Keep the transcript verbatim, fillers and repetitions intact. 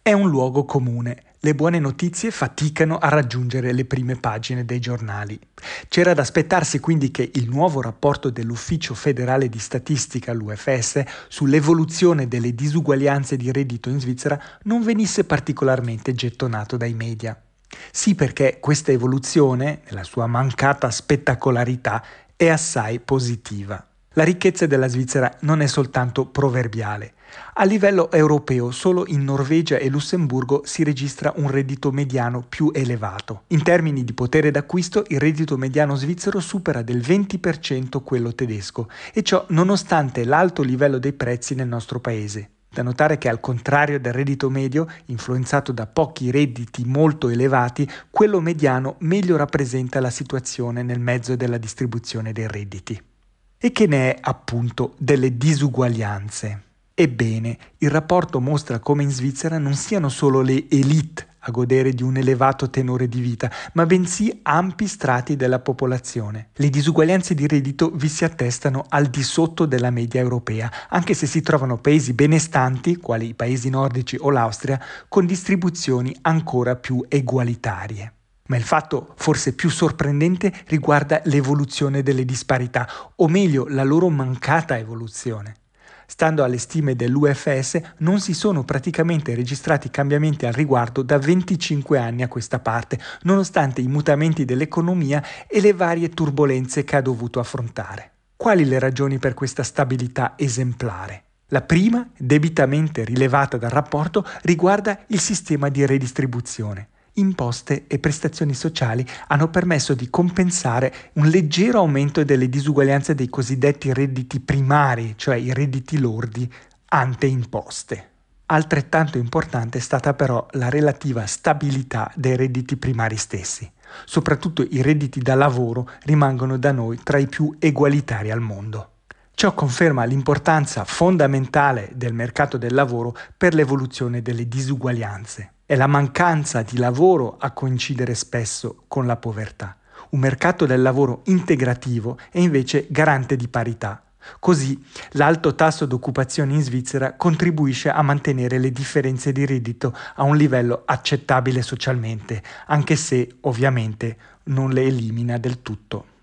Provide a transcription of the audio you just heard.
È un luogo comune. Le buone notizie faticano a raggiungere le prime pagine dei giornali. C'era da aspettarsi quindi che il nuovo rapporto dell'Ufficio federale di statistica, l'U F S, sull'evoluzione delle disuguaglianze di reddito in Svizzera non venisse particolarmente gettonato dai media. Sì, perché questa evoluzione, nella sua mancata spettacolarità, è assai positiva. La ricchezza della Svizzera non è soltanto proverbiale. A livello europeo, solo in Norvegia e Lussemburgo si registra un reddito mediano più elevato. In termini di potere d'acquisto, il reddito mediano svizzero supera del venti per cento quello tedesco, e ciò nonostante l'alto livello dei prezzi nel nostro paese. Da notare che, al contrario del reddito medio, influenzato da pochi redditi molto elevati, quello mediano meglio rappresenta la situazione nel mezzo della distribuzione dei redditi. E che ne è appunto delle disuguaglianze? Ebbene, il rapporto mostra come in Svizzera non siano solo le élite a godere di un elevato tenore di vita, ma bensì ampi strati della popolazione. Le disuguaglianze di reddito vi si attestano al di sotto della media europea, anche se si trovano paesi benestanti, quali i paesi nordici o l'Austria, con distribuzioni ancora più egualitarie. Ma il fatto forse più sorprendente riguarda l'evoluzione delle disparità, o meglio la loro mancata evoluzione. Stando alle stime dell'U F S, non si sono praticamente registrati cambiamenti al riguardo da venticinque anni a questa parte, nonostante i mutamenti dell'economia e le varie turbolenze che ha dovuto affrontare. Quali le ragioni per questa stabilità esemplare? La prima, debitamente rilevata dal rapporto, riguarda il sistema di redistribuzione. Imposte e prestazioni sociali hanno permesso di compensare un leggero aumento delle disuguaglianze dei cosiddetti redditi primari, cioè i redditi lordi ante imposte. Altrettanto importante è stata però la relativa stabilità dei redditi primari stessi. Soprattutto i redditi da lavoro rimangono da noi tra i più egualitari al mondo. Ciò conferma l'importanza fondamentale del mercato del lavoro per l'evoluzione delle disuguaglianze. È la mancanza di lavoro a coincidere spesso con la povertà. Un mercato del lavoro integrativo è invece garante di parità. Così l'alto tasso d'occupazione in Svizzera contribuisce a mantenere le differenze di reddito a un livello accettabile socialmente, anche se ovviamente non le elimina del tutto.